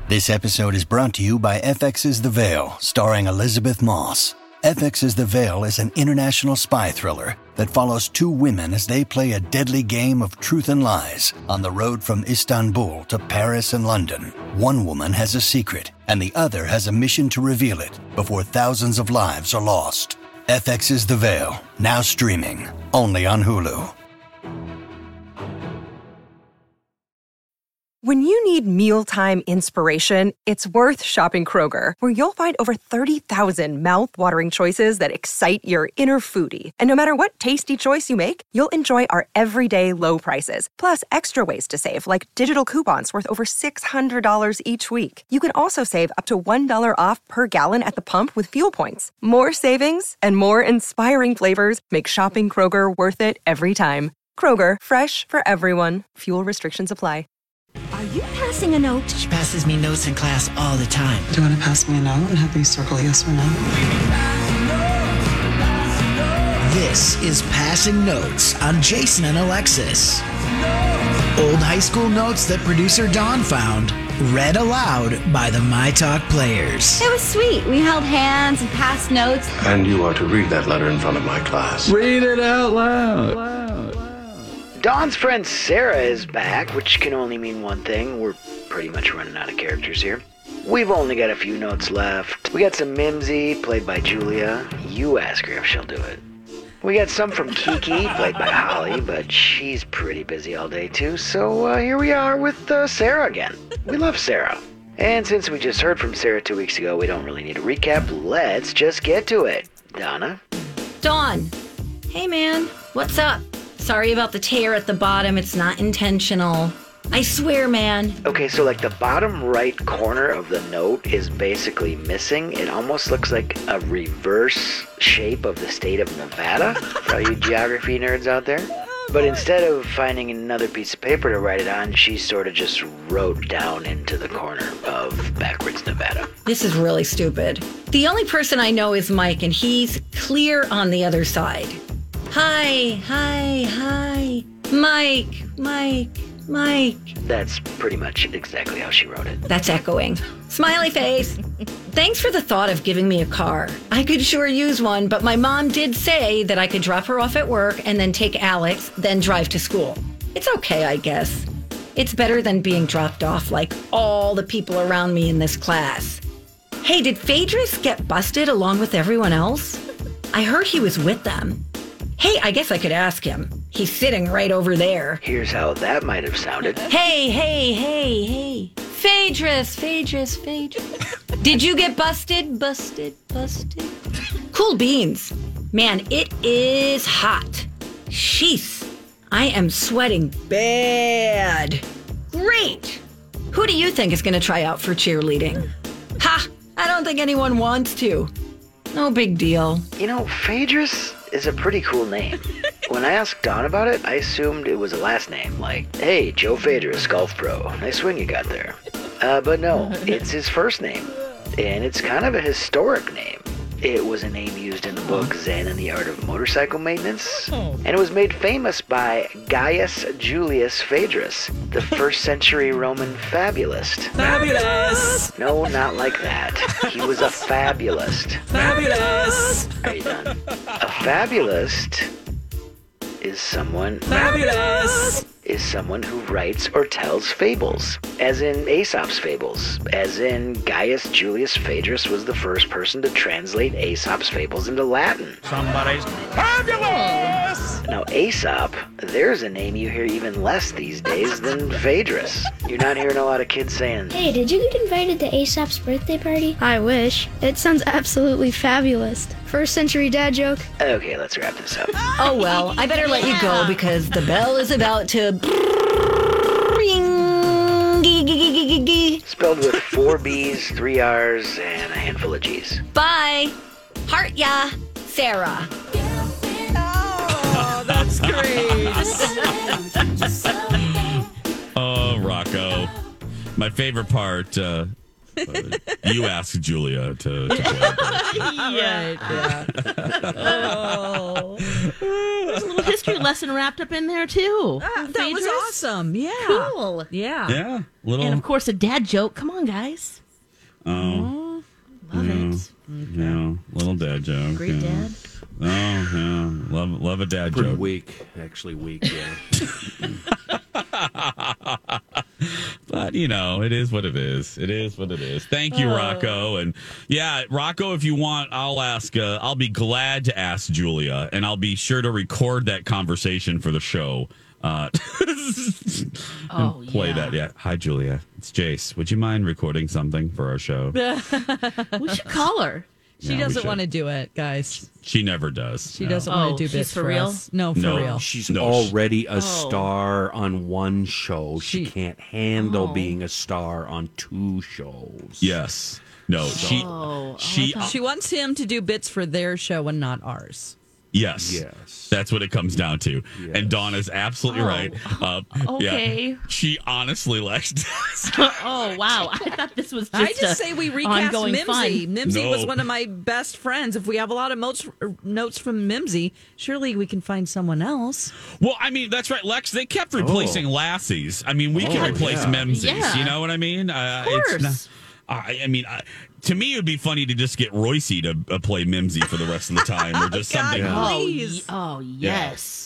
This episode is brought to you by FX's The Veil, starring Elizabeth Moss. FX's The Veil is an international spy thriller that follows two women as they play a deadly game of truth and lies on the road from Istanbul to Paris and London. One woman has a secret, and the other has a mission to reveal it before thousands of lives are lost. FX's The Veil, now streaming, only on Hulu. When you need mealtime inspiration, it's worth shopping Kroger, where you'll find over 30,000 mouth-watering choices that excite your inner foodie. And no matter what tasty choice you make, you'll enjoy our everyday low prices, plus extra ways to save, like digital coupons worth over $600 each week. You can also save up to $1 off per gallon at the pump with fuel points. More savings and more inspiring flavors make shopping Kroger worth it every time. Kroger, fresh for everyone. Fuel restrictions apply. Are you passing a note? She passes me notes in class all the time. Do you want to pass me a note and have me circle yes or no? This is Passing Notes on Jason and Alexis. Old high school notes that producer Dawn found, read aloud by the My Talk players. It was sweet. We held hands and passed notes. And you are to read that letter in front of my class. Read it out loud. Dawn's friend Sarah is back, which can only mean one thing. We're pretty much running out of characters here. We've only got a few notes left. We got some Mimsy, played by Julia. You ask her if she'll do it. We got some from Kiki, played by Holly, but she's pretty busy all day too, so here we are with Sarah again. We love Sarah. And since we just heard from Sarah 2 weeks ago, we don't really need a recap. Let's just get to it. Donna? Dawn. Hey, man. What's up? Sorry about the tear at the bottom. It's not intentional. I swear, man. Okay, so like the bottom right corner of the note is basically missing. It almost looks like a reverse shape of the state of Nevada, for all you geography nerds out there. But instead of finding another piece of paper to write it on, she sort of just wrote down into the corner of backwards Nevada. This is really stupid. The only person I know is Mike, and he's clear on the other side. Hi. Mike. That's pretty much exactly how she wrote it. That's echoing. Smiley face. Thanks for the thought of giving me a car. I could sure use one, but my mom did say that I could drop her off at work and then take Alex, then drive to school. It's okay, I guess. It's better than being dropped off like all the people around me in this class. Hey, did Phaedrus get busted along with everyone else? I heard he was with them. Hey, I guess I could ask him. He's sitting right over there. Here's how that might have sounded. Hey. Phaedrus. Did you get busted? Cool beans. Man, it is hot. Sheesh. I am sweating bad. Great. Who do you think is going to try out for cheerleading? Ha! I don't think anyone wants to. No big deal. You know, Phaedrus is a pretty cool name. When I asked Dawn about it, I assumed it was a last name, like, hey, Joe Phaedrus, golf pro. Nice swing you got there. But no, it's his first name, and it's kind of a historic name. It was a name used in the book Zen and the Art of Motorcycle Maintenance, and it was made famous by Gaius Julius Phaedrus, the 1st century Roman fabulist. Fabulous! No, not like that. He was a fabulist. Fabulous! Are you done? A fabulist is someone... Fabulous! Is someone who writes or tells fables, as in Aesop's fables, as in Gaius Julius Phaedrus was the first person to translate Aesop's fables into Latin. Somebody's fabulous! Now Aesop, there's a name you hear even less these days than Phaedrus. You're not hearing a lot of kids saying, hey, did you get invited to Aesop's birthday party? I wish. It sounds absolutely fabulous. 1st century dad joke. Okay, let's wrap this up. Oh well, I better let you go because the bell is about to ring. Spelled with 4 B's, 3 R's, and a handful of G's. Bye. Heart ya, Sarah. Oh, that's great. Oh, Rocco. My favorite part, You asked Julia to play. Yeah. There's a little history lesson wrapped up in there, too. That was awesome. Yeah. Cool. Yeah. Yeah. Little. And, of course, a dad joke. Come on, guys. Oh. Love it. Yeah. Little dad joke. Great dad. Oh, yeah. Love a dad Pretty joke. weak. Actually weak, yeah. But, it is what it is. It is what it is. Thank you, Rocco. And, yeah, Rocco, if you want, I'll be glad to ask Julia, and I'll be sure to record that conversation for the show. Play that. Yeah. Hi, Julia. It's Jace. Would you mind recording something for our show? We should call her. She doesn't want to do it, guys. She never does. She doesn't want to do bits for real? us. No, for real. She's already a star on one show. She can't handle being a star on two shows. Yes. No, she wants him to do bits for their show and not ours. Yes. That's what it comes down to. Yes. And Dawn is absolutely right. Okay. Yeah, she honestly likes this. Oh, wow. I thought this was just I just say we recast Mimsy. Fun. Mimsy was one of my best friends. If we have a lot of notes from Mimsy, surely we can find someone else. Well, I mean, that's right, Lex. They kept replacing Lassies. I mean, we can replace Mimsies. Yeah. You know what I mean? Of course. To me, it would be funny to just get Royce to play Mimsy for the rest of the time, or just something. Please. Oh, yes.